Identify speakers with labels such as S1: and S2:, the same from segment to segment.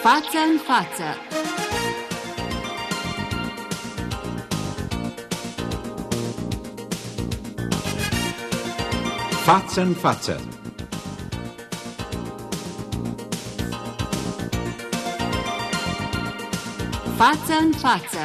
S1: Față în față.
S2: Față în față.
S1: Față în față.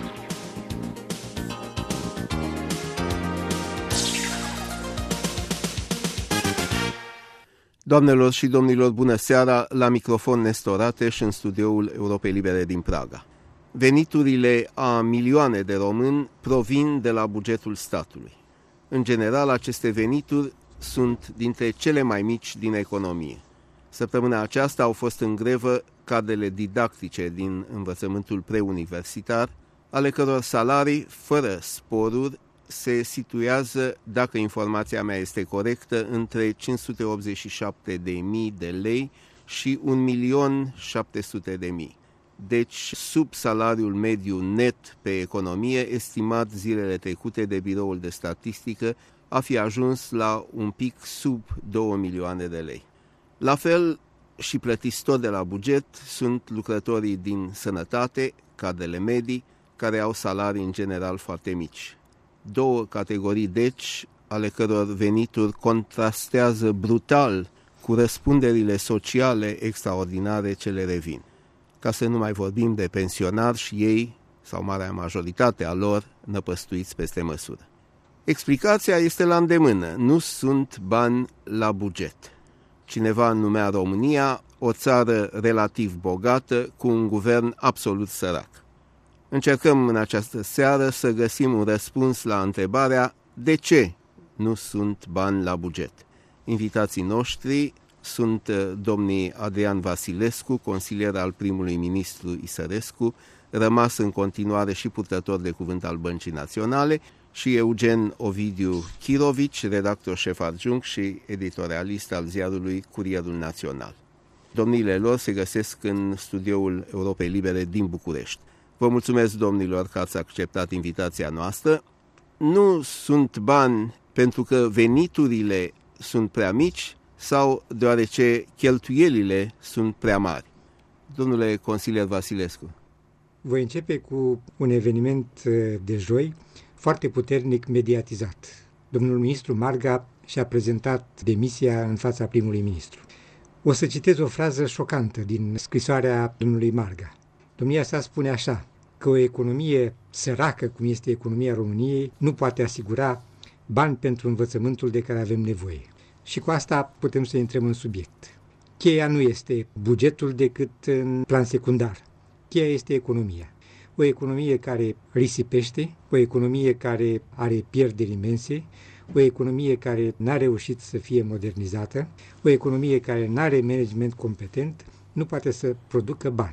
S3: Doamnelor și domnilor, bună seara, la microfon Nestor Ateș în studioul Europei Libere din Praga. Veniturile a milioane de români provin de la bugetul statului. În general, aceste venituri sunt dintre cele mai mici din economie. Săptămâna aceasta au fost în grevă cadrele didactice din învățământul preuniversitar, ale căror salarii, fără sporuri, se situează, dacă informația mea este corectă, între 587.000 de lei și 1.700.000. Deci sub salariul mediu net pe economie, estimat zilele trecute de Biroul de Statistică, a fi ajuns la un pic sub 2 milioane de lei. La fel și plătiți tot de la buget sunt lucrătorii din sănătate, cadrele medii, care au salarii în general foarte mici. Două categorii, deci, ale căror venituri contrastează brutal cu răspunderile sociale extraordinare ce le revin. Ca să nu mai vorbim de pensionari și ei, sau marea majoritate a lor, năpăstuiți peste măsură. Explicația este la îndemână, nu sunt bani la buget. Cineva numea România o țară relativ bogată cu un guvern absolut sărac. Încercăm în această seară să găsim un răspuns la întrebarea de ce nu sunt bani la buget. Invitații noștri sunt domnii Adrian Vasilescu, consilier al primului ministru Isărescu, rămas în continuare și purtător de cuvânt al Băncii Naționale, și Eugen Ovidiu Chirovici, redactor șef adjunct și editorialist al ziarului Curierul Național. Domniile lor se găsesc în studioul Europei Libere din București. Vă mulțumesc, domnilor, că ați acceptat invitația noastră. Nu sunt bani pentru că veniturile sunt prea mici sau deoarece cheltuielile sunt prea mari? Domnule consilier Vasilescu.
S4: Voi începe cu un eveniment de joi foarte puternic mediatizat. Domnul ministru Marga și-a prezentat demisia în fața primului ministru. O să citez o frază șocantă din scrisoarea domnului Marga. Domnia sa spune așa, că o economie săracă, cum este economia României, nu poate asigura bani pentru învățământul de care avem nevoie. Și cu asta putem să intrăm în subiect. Cheia nu este bugetul decât în plan secundar. Cheia este economia. O economie care risipește, o economie care are pierderi imense, o economie care n-a reușit să fie modernizată, o economie care n-are management competent, nu poate să producă bani.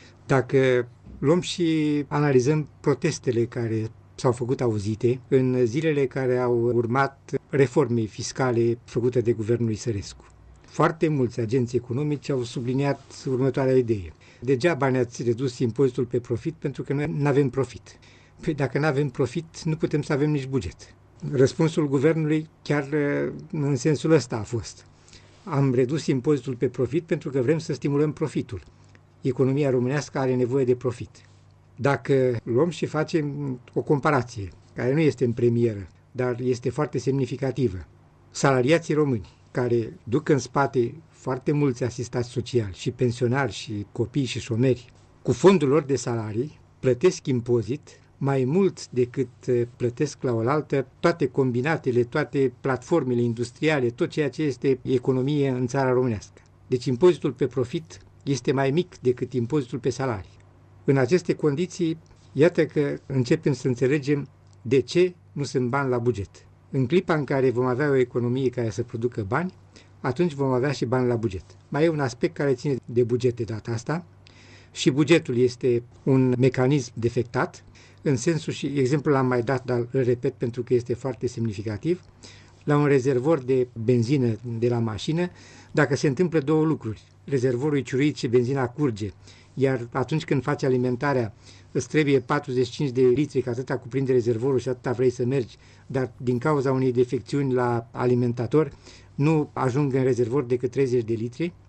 S4: Dacă luăm și analizăm protestele care s-au făcut auzite în zilele care au urmat reformei fiscale făcute de guvernul Isărescu. Foarte mulți agenți economici au subliniat următoarea idee. Degeaba ne-ați redus impozitul pe profit pentru că noi nu avem profit. Păi dacă nu avem profit, nu putem să avem nici buget. Răspunsul guvernului chiar în sensul ăsta a fost. Am redus impozitul pe profit pentru că vrem să stimulăm profitul. Economia românească are nevoie de profit. Dacă luăm și facem o comparație, care nu este în premieră, dar este foarte semnificativă, salariații români, care duc în spate foarte mulți asistați sociali și pensionari și copii și șomeri, cu fondul lor de salarii, plătesc impozit mai mult decât plătesc la oaltă toate combinatele, toate platformele industriale, tot ceea ce este economie în țara românească. Deci impozitul pe profit este mai mic decât impozitul pe salarii. În aceste condiții, iată că începem să înțelegem de ce nu sunt bani la buget. În clipa în care vom avea o economie care să producă bani, atunci vom avea și bani la buget. Mai e un aspect care ține de buget de data asta și bugetul este un mecanism defectat, în sensul, și exemplul l-am mai dat, dar îl repet pentru că este foarte semnificativ, la un rezervor de benzină de la mașină, dacă se întâmplă două lucruri, rezervorul e ciuruit și benzina curge, iar atunci când faci alimentarea îți trebuie 45 de litri, că atâta cuprinde rezervorul și atâta vrei să mergi, dar din cauza unei defecțiuni la alimentator nu ajung în rezervor decât 30 de litri,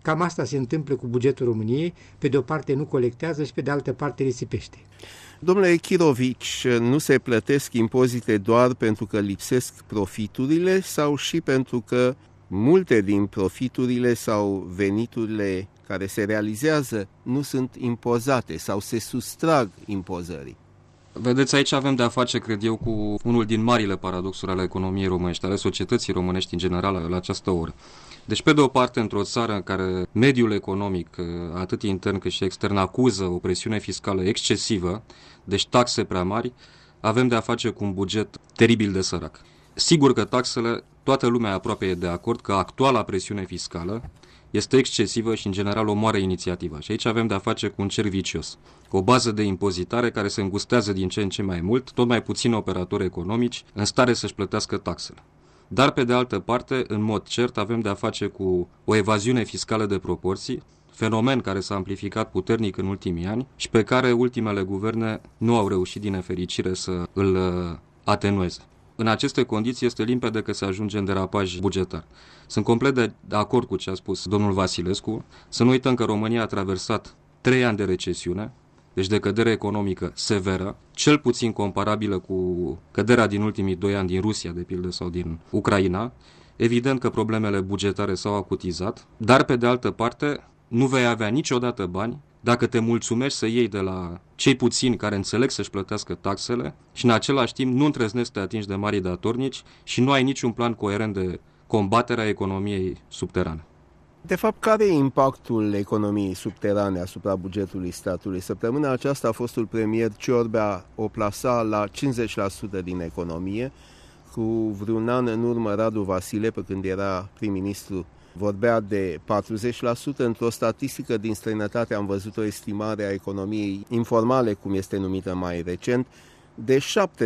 S4: Cam asta se întâmplă cu bugetul României, pe de o parte nu colectează și pe de altă parte risipește.
S3: Domnule Chirovici, nu se plătesc impozite doar pentru că lipsesc profiturile sau și pentru că multe din profiturile sau veniturile care se realizează nu sunt impozate sau se sustrag impozării?
S2: Vedeți, aici avem de a face, cred eu, cu unul din marile paradoxuri ale economiei românești, ale societății românești în general la această oră. Deci, pe de o parte, într-o țară în care mediul economic, atât intern cât și extern, acuză o presiune fiscală excesivă, deci taxe prea mari, avem de a face cu un buget teribil de sărac. Sigur că taxele, toată lumea aproape e de acord că actuala presiune fiscală este excesivă și, în general, omoară inițiativa. Și aici avem de a face cu un cerc vicios. O bază de impozitare care se îngustează din ce în ce mai mult, tot mai puțini operatori economici în stare să-și plătească taxele. Dar, pe de altă parte, în mod cert, avem de a face cu o evaziune fiscală de proporții, fenomen care s-a amplificat puternic în ultimii ani și pe care ultimele guverne nu au reușit, din nefericire, să îl atenueze. În aceste condiții este limpede că se ajunge în derapaj bugetar. Sunt complet de acord cu ce a spus domnul Vasilescu. Să nu uităm că România a traversat 3 ani de recesiune, deci de cădere economică severă, cel puțin comparabilă cu căderea din ultimii 2 ani din Rusia, de pildă, sau din Ucraina. Evident că problemele bugetare s-au acutizat, dar pe de altă parte nu vei avea niciodată bani dacă te mulțumești să iei de la cei puțini care înțeleg să-și plătească taxele și în același timp nu îndrăznești să te atingi de marii datornici și nu ai niciun plan coerent de combatere a economiei subterane.
S3: De fapt, care e impactul economiei subterane asupra bugetului statului? Săptămâna aceasta fostul premier Ciorbea o plasa la 50% din economie. Cu vreun an în urmă, Radu Vasile, pe când era prim-ministru, vorbea de 40%. Într-o statistică din străinătate am văzut o estimare a economiei informale, cum este numită mai recent, de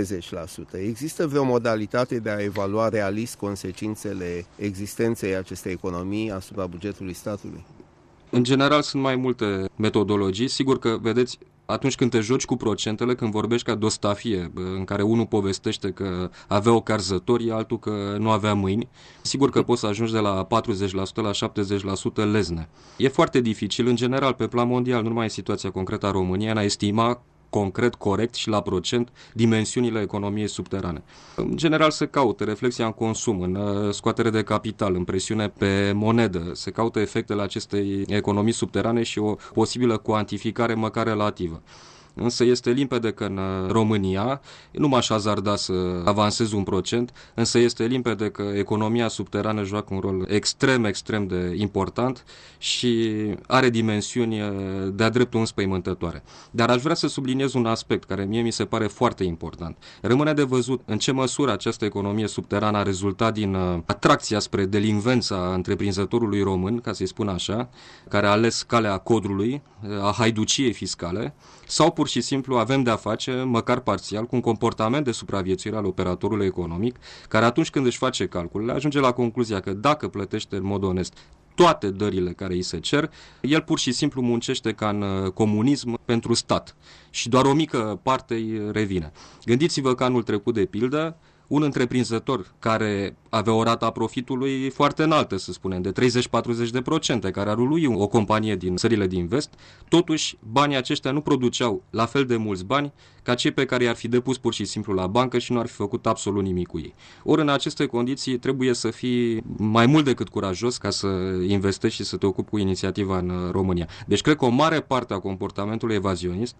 S3: 70%. Există vreo modalitate de a evalua realist consecințele existenței acestei economii asupra bugetului statului?
S2: În general sunt mai multe metodologii. Sigur că, vedeți, atunci când te joci cu procentele, când vorbești ca Dostafie, în care unul povestește că avea ocarzători, altul că nu avea mâini, sigur că poți să ajungi de la 40% la 70% lezne. E foarte dificil, în general, pe plan mondial, nu numai în situația concretă a României, în a estima concret, corect și la procent dimensiunile economiei subterane. În general se caută reflexia în consum, în scoatere de capital, în presiune pe monedă, se caută efectele acestei economii subterane și o posibilă cuantificare măcar relativă. Însă este limpede că în România, nu m-aș hazarda să avansez 1%, însă este limpede că economia subterană joacă un rol extrem, extrem de important și are dimensiuni de-a dreptul înspăimântătoare. Dar aș vrea să subliniez un aspect care mie mi se pare foarte important. Rămâne de văzut în ce măsură această economie subterană a rezultat din atracția spre delinvența întreprinzătorului român, ca să-i spun așa, care a ales calea codrului, a haiduciei fiscale, sau pur și simplu avem de-a face, măcar parțial, cu un comportament de supraviețuire al operatorului economic, care atunci când își face calculele, ajunge la concluzia că dacă plătește în mod onest toate dările care îi se cer, el pur și simplu muncește ca în comunism pentru stat și doar o mică parte îi revine. Gândiți-vă că anul trecut, de pildă, un întreprinzător care avea o rată a profitului foarte înaltă, să spunem, de 30-40%, care ar lui o companie din țările din vest, totuși banii aceștia nu produceau la fel de mulți bani ca cei pe care i-ar fi depus pur și simplu la bancă și nu ar fi făcut absolut nimic cu ei. Ori în aceste condiții trebuie să fii mai mult decât curajos ca să investești și să te ocupi cu inițiativa în România. Deci cred că o mare parte a comportamentului evazionist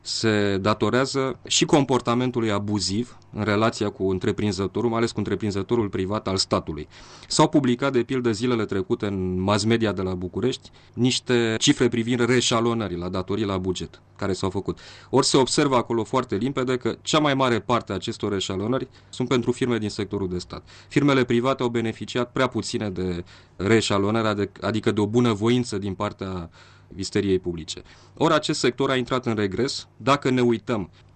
S2: se datorează și comportamentului abuziv în relația cu întreprinzătorul, mai ales cu întreprinzătorul privat al statului. S-au publicat, de pildă, zilele trecute în mass media de la București niște cifre privind reșalonării la datorii la buget care s-au făcut. Ori se observă acolo foarte limpede că cea mai mare parte a acestor reșalonări sunt pentru firme din sectorul de stat. Firmele private au beneficiat prea puține de reșalonări, adică de o bună voință din partea visteriei publice. Ori acest sector a intrat în regres. Dacă ne uităm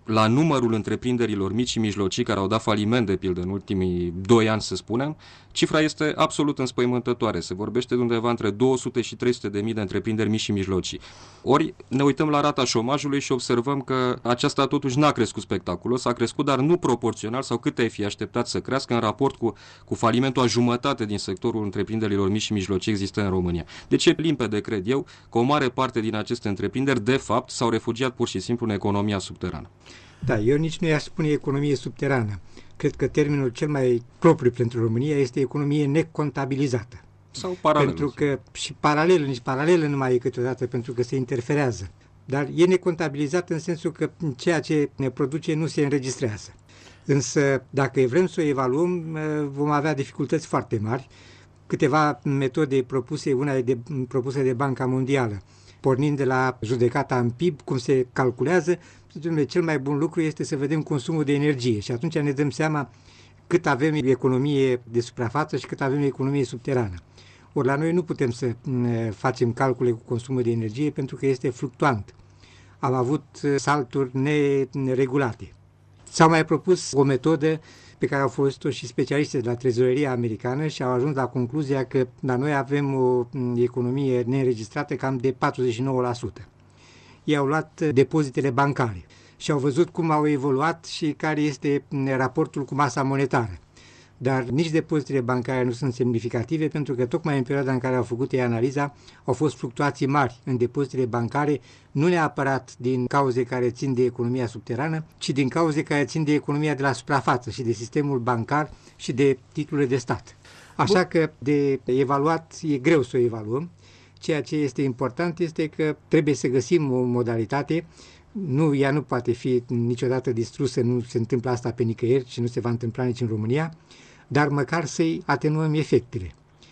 S2: la numărul întreprinderilor mici și mijlocii care au dat faliment, de pildă, în ultimii 2 ani, să spunem, cifra este absolut înspăimântătoare. Se vorbește de undeva între 200 și 300 de mii de întreprinderi mici și mijlocii. Ori ne uităm la rata șomajului și observăm că aceasta totuși n-a crescut spectaculos, a crescut, dar nu proporțional sau cât ai fi așteptat să crească în raport cu falimentul a jumătate din sectorul întreprinderilor mici și mijlocii există în România. Deci e limpede, cred eu, că o mare parte din aceste întreprinderi, de fapt, s-au refugiat pur și simplu în economia subterană.
S4: Da, eu nici nu i-aș spune economie subterană. Cred că termenul cel mai propriu pentru România este economie necontabilizată.
S2: Sau paralelă.
S4: Pentru că și paralelă nu mai e câteodată, pentru că se interferează. Dar e necontabilizată în sensul că ceea ce ne produce nu se înregistrează. Însă, dacă vrem să o evaluăm, vom avea dificultăți foarte mari. Câteva metode propuse, una e propusă de Banca Mondială, pornind de la judecata în PIB, cum se calculează, cel mai bun lucru este să vedem consumul de energie și atunci ne dăm seama cât avem economie de suprafață și cât avem economie subterană. Ori la noi nu putem să facem calcule cu consumul de energie pentru că este fluctuant. Am avut salturi neregulate. S-a mai propus o metodă pe care au folosit-o și specialiștii de la trezoreria americană și au ajuns la concluzia că la noi avem o economie neînregistrată cam de 49%. Ei au luat depozitele bancare și au văzut cum au evoluat și care este raportul cu masa monetară. Dar nici depozitele bancare nu sunt semnificative pentru că tocmai în perioada în care au făcut ei analiza au fost fluctuații mari în depozitele bancare, nu neapărat din cauze care țin de economia subterană, ci din cauze care țin de economia de la suprafață și de sistemul bancar și de titlurile de stat. Așa că de evaluat e greu să o evaluăm. Ceea ce este important este că trebuie să găsim o modalitate. Ea nu poate fi niciodată distrusă, nu se întâmplă asta pe nicăieri și nu se va întâmpla nici în România, dar măcar să-i atenuăm efectele.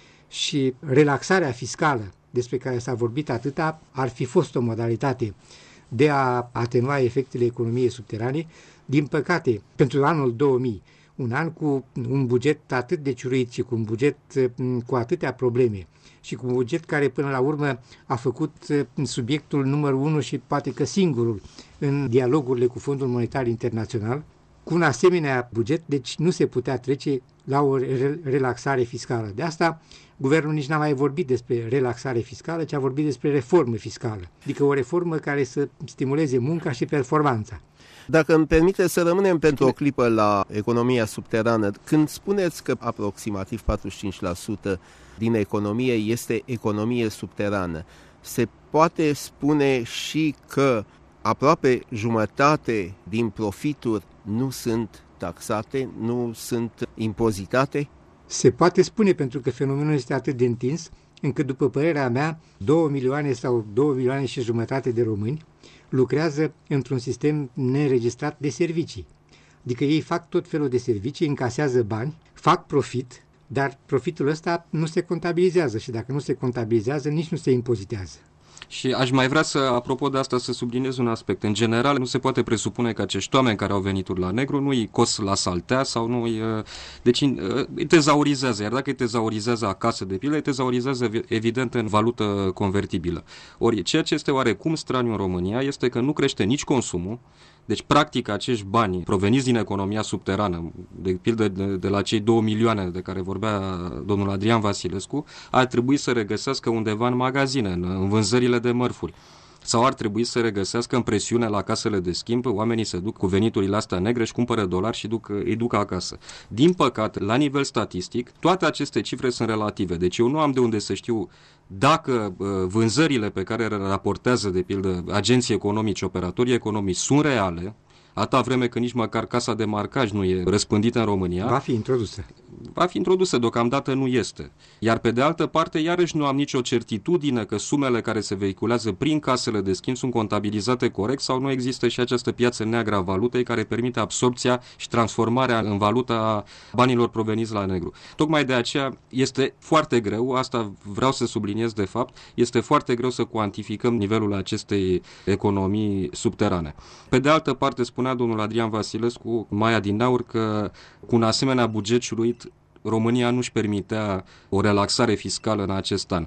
S4: Și relaxarea fiscală, despre care s-a vorbit atâta, ar fi fost o modalitate de a atenua efectele economiei subterane. Din păcate, pentru anul 2000, un an cu un buget atât de ciuruit și cu un buget cu atâtea probleme și cu un buget care până la urmă a făcut subiectul numărul 1 și poate că singurul în dialogurile cu Fondul Monetar Internațional, cu un asemenea buget, deci nu se putea trece la o relaxare fiscală. De asta, guvernul nici n-a mai vorbit despre relaxare fiscală, ci a vorbit despre reformă fiscală, adică o reformă care să stimuleze munca și performanța.
S3: Dacă îmi permite să rămânem pentru o clipă la economia subterană, când spuneți că aproximativ 45% din economie este economie subterană, se poate spune și că aproape jumătate din profituri nu sunt taxate, nu sunt impozitate?
S4: Se poate spune pentru că fenomenul este atât de întins, încât după părerea mea, 2 milioane sau 2 milioane și jumătate de români lucrează într-un sistem neînregistrat de servicii. Adică ei fac tot felul de servicii, încasează bani, fac profit, dar profitul ăsta nu se contabilizează și dacă nu se contabilizează, nici nu se impozitează.
S2: Și aș mai vrea să, apropo de asta, să subliniez un aspect. În general, nu se poate presupune că acești oameni care au venituri la negru nu îi cos la saltea sau nu îi... Deci îi tezaurizează, iar dacă îi tezaurizează acasă de pildă, îi tezaurizează evident în valută convertibilă. Ori ceea ce este oarecum straniu în România este că nu crește nici consumul. Deci, practic, acești bani proveniți din economia subterană, de pildă de la cei 2 milioane de care vorbea domnul Adrian Vasilescu, ar trebui să regăsească undeva în magazine, în vânzările de mărfuri. Sau ar trebui să regăsească în presiune la casele de schimb, oamenii se duc cu veniturile astea negre și cumpără dolari și îi duc acasă. Din păcate, la nivel statistic, toate aceste cifre sunt relative. Deci eu nu am de unde să știu dacă vânzările pe care le raportează, de pildă, agenții economici, operatorii economici, sunt reale, atâta vreme că nici măcar casa de marcaj nu e răspândită în România.
S4: Va fi introdusă.
S2: Va fi introdusă, deocamdată nu este. Iar pe de altă parte, iarăși nu am nicio certitudine că sumele care se vehiculează prin casele de schimb sunt contabilizate corect sau nu există și această piață neagră a valutei care permite absorbția și transformarea în valuta a banilor proveniți la negru. Tocmai de aceea este foarte greu, asta vreau să subliniez de fapt, este foarte greu să cuantificăm nivelul acestei economii subterane. Pe de altă parte, spunea domnul Adrian Vasilescu mai adinauri că cu un asemenea buget ciuruit România nu-și permitea o relaxare fiscală în acest an.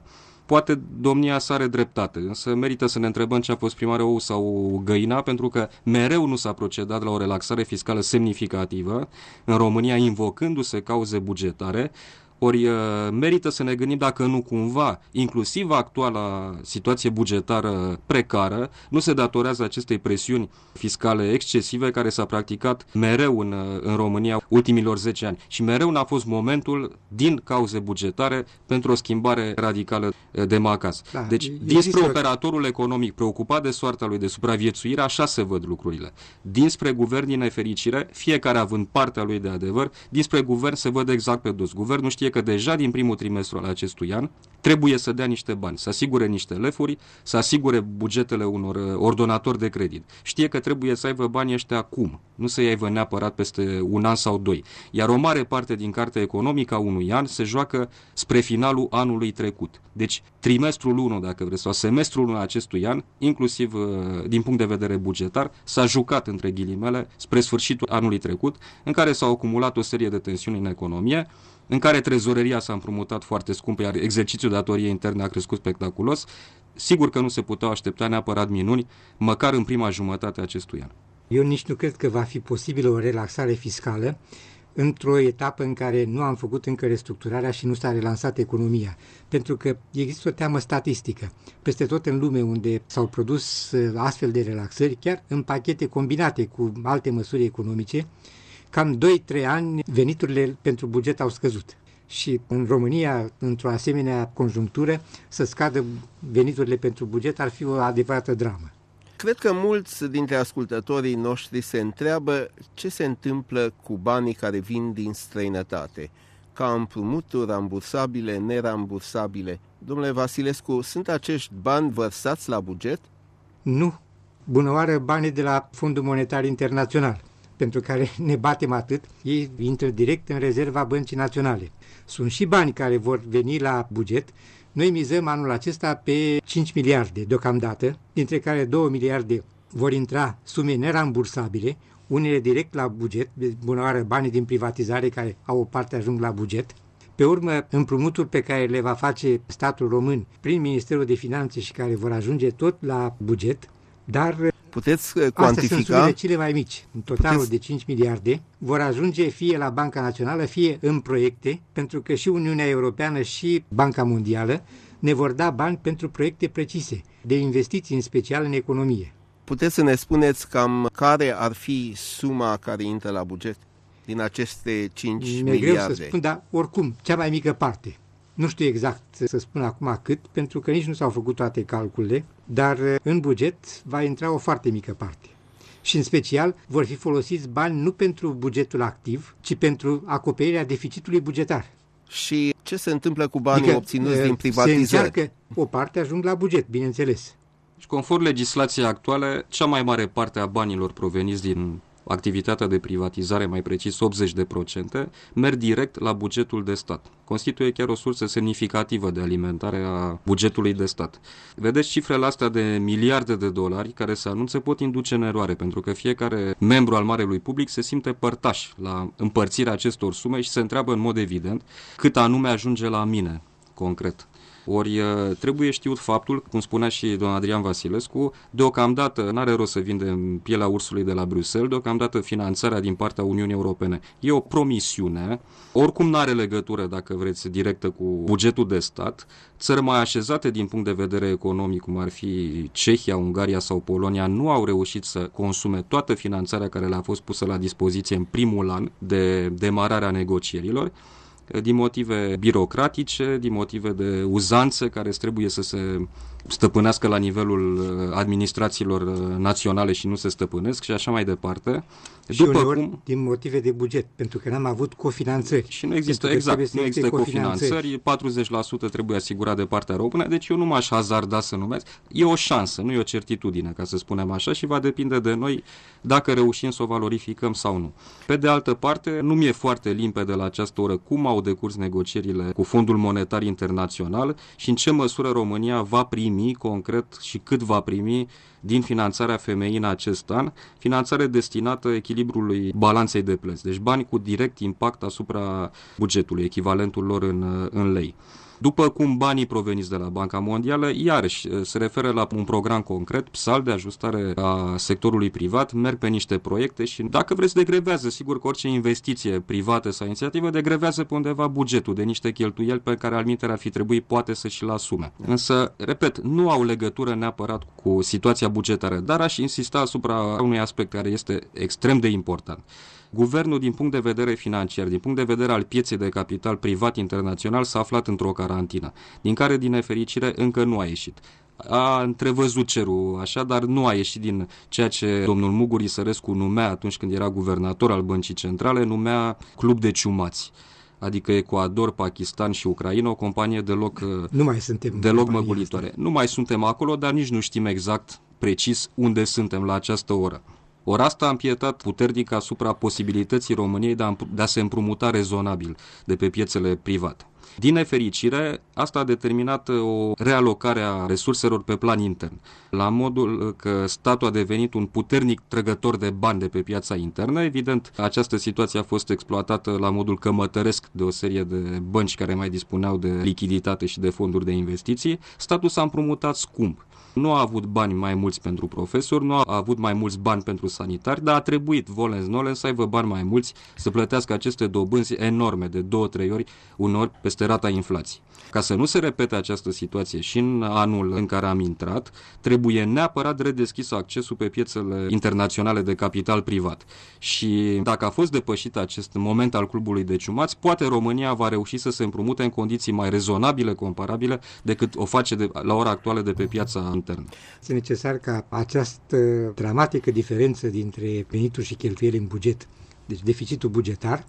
S2: Poate domnia sa are dreptate, însă merită să ne întrebăm ce a fost prima oară, ou sau găina, pentru că mereu nu s-a procedat la o relaxare fiscală semnificativă în România, invocându-se cauze bugetare. Ori merită să ne gândim dacă nu cumva, inclusiv actuala situație bugetară precară, nu se datorează acestei presiuni fiscale excesive care s-a practicat mereu în România ultimilor 10 ani. Și mereu n-a fost momentul, din cauze bugetare, pentru o schimbare radicală de macaz. Da, deci, dinspre operatorul economic preocupat de soarta lui, de supraviețuire, așa se văd lucrurile. Dinspre guvern, din nefericire, fiecare având partea lui de adevăr, dinspre guvern se văd exact pe dos. Guvernul știe că deja din primul trimestru al acestui an trebuie să dea niște bani, să asigure niște lefuri, să asigure bugetele unor ordonatori de credit. Știe că trebuie să aibă banii ăștia acum, nu să-i aibă neapărat peste un an sau doi. Iar o mare parte din cartea economică a unui an se joacă spre finalul anului trecut. Deci trimestrul 1, dacă vreți, sau semestrul 1 acestui an, inclusiv din punct de vedere bugetar, s-a jucat, între ghilimele, spre sfârșitul anului trecut, în care s-au acumulat o serie de tensiuni în economie, în care trezoreria s-a împrumutat foarte scump, iar exercițiul datoriei interne a crescut spectaculos. Sigur că nu se puteau aștepta neapărat minuni, măcar în prima jumătate a acestui an.
S4: Eu nici nu cred că va fi posibilă o relaxare fiscală într-o etapă în care nu am făcut încă restructurarea și nu s-a relansat economia. Pentru că există o teamă statistică. Peste tot în lume unde s-au produs astfel de relaxări, chiar în pachete combinate cu alte măsuri economice, cam 2-3 ani veniturile pentru buget au scăzut. Și în România, într-o asemenea conjunctură, să scadă veniturile pentru buget ar fi o adevărată dramă.
S3: Cred că mulți dintre ascultătorii noștri se întreabă ce se întâmplă cu banii care vin din străinătate, ca împrumuturi rambursabile, nerambursabile. Domnule Vasilescu, sunt acești bani vărsați la buget?
S4: Nu. Bună oară, banii de la Fondul Monetar Internațional, pentru care ne batem atât, ei intră direct în rezerva Băncii Naționale. Sunt și bani care vor veni la buget. Noi mizăm anul acesta pe 5 miliarde deocamdată, dintre care 2 miliarde vor intra sume nerambursabile, unele direct la buget, bună oară banii din privatizare care au o parte ajung la buget. Pe urmă, împrumuturi pe care le va face statul român prin Ministerul de Finanțe și care vor ajunge tot la buget, dar
S3: puteți cuantifica?
S4: Astea sunt sumele cele mai mici. În totalul de 5 miliarde vor ajunge fie la Banca Națională, fie în proiecte, pentru că și Uniunea Europeană și Banca Mondială ne vor da bani pentru proiecte precise, de investiții în special în economie.
S3: Puteți să ne spuneți cam care ar fi suma care intră la buget din aceste 5 miliarde?
S4: Mi-e greu să spun, dar oricum, cea mai mică parte. Nu știu exact să spun acum cât, pentru că nici nu s-au făcut toate calculele, dar în buget va intra o foarte mică parte. Și în special vor fi folosiți bani nu pentru bugetul activ, ci pentru acoperirea deficitului bugetar.
S3: Și ce se întâmplă cu banii obținuți din privatizări?
S4: Se încearcă, o parte ajung la buget, bineînțeles.
S2: Și conform legislației actuale, cea mai mare parte a banilor proveniți din activitatea de privatizare, mai precis 80%, merg direct la bugetul de stat. Constituie chiar o sursă semnificativă de alimentare a bugetului de stat. Vedeți, cifrele astea de miliarde de dolari care se anunță pot induce în eroare, pentru că fiecare membru al marelui public se simte părtaș la împărțirea acestor sume și se întreabă în mod evident cât anume ajunge la mine, concret. Ori trebuie știut faptul, cum spunea și domnul Adrian Vasilescu, deocamdată n-are rost să vindem pielea ursului de la Bruxelles, deocamdată finanțarea din partea Uniunii Europene e o promisiune, oricum n-are legătură, dacă vreți, directă cu bugetul de stat. Țări mai așezate din punct de vedere economic, cum ar fi Cehia, Ungaria sau Polonia, nu au reușit să consume toată finanțarea care le-a fost pusă la dispoziție în primul an de demarare a negocierilor, din motive birocratice, din motive de uzanțe care trebuie să se stăpânească la nivelul administrațiilor naționale și nu se stăpânesc și așa mai departe.
S4: Și uneori din motive de buget, pentru că n-am avut cofinanțări.
S2: Și nu există, exact, nu există cofinanțări, 40% trebuie asigurat de partea română, deci eu nu m-aș hazarda să numesc. E o șansă, nu e o certitudine, ca să spunem așa, și va depinde de noi dacă reușim să o valorificăm sau nu. Pe de altă parte, nu mi-e foarte limpede la această oră cum au decurs negocierile cu Fondul Monetar Internațional și în ce măsură România va primi concret și cât va primi din finanțarea FMI în acest an, finanțare destinată echilibrului balanței de plăți, deci bani cu direct impact asupra bugetului, echivalentul lor în lei. După cum banii proveniți de la Banca Mondială, iarăși se referă la un program concret, PSAL, de ajustare a sectorului privat, merg pe niște proiecte și, dacă vreți, degrevează, sigur că orice investiție privată sau inițiativă degrevează pe undeva bugetul de niște cheltuieli pe care alminteri ar fi trebuit poate să și-l asume. Însă, repet, nu au legătură neapărat cu situația bugetară, dar aș insista asupra unui aspect care este extrem de important. Guvernul, din punct de vedere financiar, din punct de vedere al pieței de capital privat internațional, s-a aflat într-o carantină, din care, din nefericire, încă nu a ieșit. A întrevăzut cerul așa, dar nu a ieșit din ceea ce domnul Muguri Sărescu numea, atunci când era guvernator al Băncii Centrale, numea club de ciumați. Adică Ecuador, Pakistan și Ucraina, o companie deloc măgulitoare. Nu mai suntem acolo, dar nici nu știm exact, precis, unde suntem la această oră. Ori asta a împietat puternic asupra posibilității României de a se împrumuta rezonabil de pe piețele private. Din nefericire, asta a determinat o realocare a resurselor pe plan intern, la modul că statul a devenit un puternic trăgător de bani de pe piața internă. Evident, această situație a fost exploatată la modul cămătăresc de o serie de bănci care mai dispuneau de lichiditate și de fonduri de investiții. Statul s-a împrumutat scump. Nu a avut bani mai mulți pentru profesori, nu a avut mai mulți bani pentru sanitari, dar a trebuit volens-nolens să aibă bani mai mulți să plătească aceste dobânzi enorme de 2-3 ori, uneori peste rata inflației. Ca să nu se repete această situație și în anul în care am intrat, trebuie neapărat redeschis accesul pe piețele internaționale de capital privat. Și dacă a fost depășit acest moment al clubului de ciumați, poate România va reuși să se împrumute în condiții mai rezonabile, comparabile, decât o face la ora actuală de pe piața internă.
S4: Este necesar ca această dramatică diferență dintre venituri și cheltuieli în buget, deci deficitul bugetar,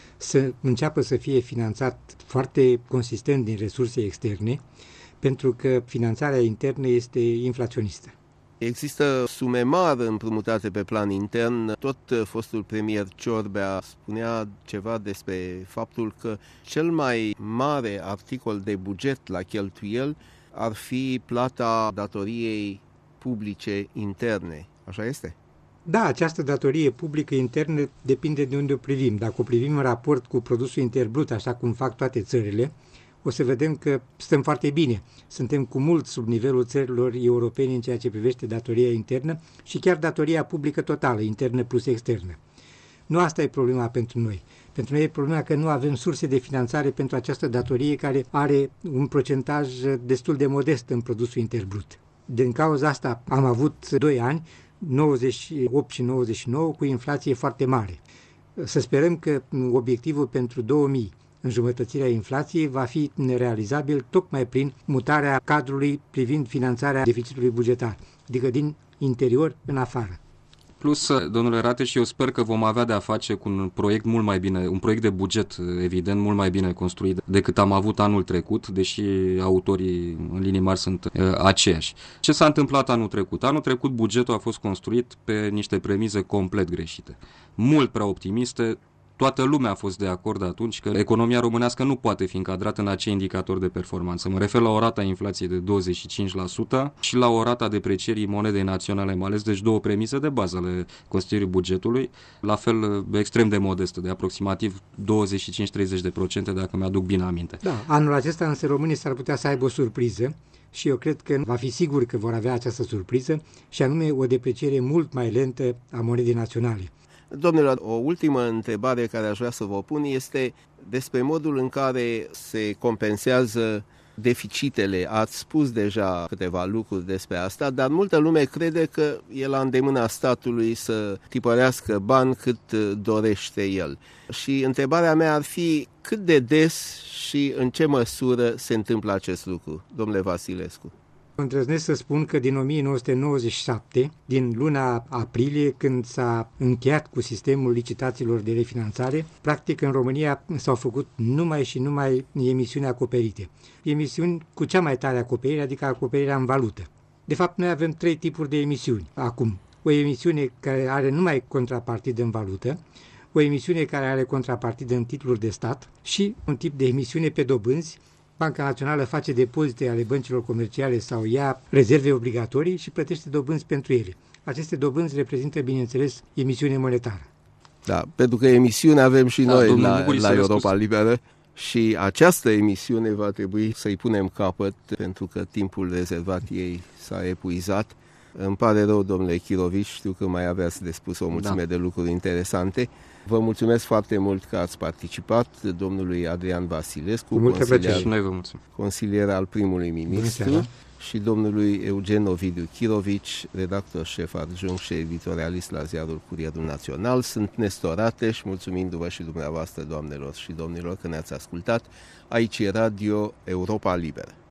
S4: să înceapă să fie finanțat foarte consistent din resurse externe, pentru că finanțarea internă este inflaționistă.
S3: Există sume mari împrumutate pe plan intern. Tot fostul premier Ciorbea spunea ceva despre faptul că cel mai mare articol de buget la cheltuieli ar fi plata datoriei publice interne. Așa este?
S4: Da, această datorie publică internă depinde de unde o privim. Dacă o privim în raport cu produsul intern brut, așa cum fac toate țările, o să vedem că stăm foarte bine. Suntem cu mult sub nivelul țărilor europene în ceea ce privește datoria internă și chiar datoria publică totală, internă plus externă. Nu asta e problema pentru noi. Pentru noi e problema că nu avem surse de finanțare pentru această datorie care are un procentaj destul de modest în produsul intern brut. Din cauza asta am avut 2 ani, 98 și 99, cu inflație foarte mare. Să sperăm că obiectivul pentru 2000, înjumătățirea inflației, va fi realizabil tocmai prin mutarea cadrului privind finanțarea deficitului bugetar, adică din interior în afară.
S2: Plus, domnule Rateș, eu sper că vom avea de-a face cu un proiect mult mai bine, un proiect de buget, evident, mult mai bine construit decât am avut anul trecut, deși autorii în linii mari sunt aceiași. Ce s-a întâmplat anul trecut? Anul trecut bugetul a fost construit pe niște premize complet greșite, mult prea optimiste. Toată lumea a fost de acord atunci că economia românească nu poate fi încadrată în acei indicatori de performanță. Mă refer la o rată a inflației de 25% și la o rată a deprecierii monedei naționale, mai ales, deci 2 premise de bază ale construirii bugetului, la fel extrem de modeste, de aproximativ 25-30%, dacă mi-aduc bine aminte.
S4: Da, anul acesta însă românii s-ar putea să aibă o surpriză și eu cred că va fi sigur că vor avea această surpriză și anume o depreciere mult mai lentă a monedei naționale.
S3: Domnilor, o ultimă întrebare care aș vrea să vă pun este despre modul în care se compensează deficitele. Ați spus deja câteva lucruri despre asta, dar multă lume crede că e la îndemâna statului să tipărească bani cât dorește el. Și întrebarea mea ar fi cât de des și în ce măsură se întâmplă acest lucru, domnule Vasilescu?
S4: Îndrăznesc să spun că din 1997, din luna aprilie, când s-a încheiat cu sistemul licitațiilor de refinanțare, practic în România s-au făcut numai și numai emisiuni acoperite. Emisiuni cu cea mai tare acoperire, adică acoperirea în valută. De fapt, noi avem 3 tipuri de emisiuni acum. O emisiune care are numai contrapartidă în valută, o emisiune care are contrapartidă în titluri de stat și un tip de emisiune pe dobânzi. Banca Națională face depozite ale băncilor comerciale sau ia rezerve obligatorii și plătește dobânzi pentru ele. Aceste dobânzi reprezintă, bineînțeles, emisiune monetară.
S3: Da, pentru că emisiune avem și noi la Europa Liberă. și această emisiune va trebui să-i punem capăt pentru că timpul rezervat ei s-a epuizat. Îmi pare rău, domnule Chirovici, știu că mai aveați de spus o mulțime de lucruri interesante. Vă foarte mult că ați participat, domnului Adrian Vasilescu, consilier al primului ministru, și domnului Eugen Ovidiu Chirovici, redactor șef adjunct și editorialist la ziarul Curierul Național. Sunt Nestor Ateș, mulțumindu-vă și dumneavoastră, doamnelor și domnilor, că ne-ați ascultat. Aici e Radio Europa Liberă.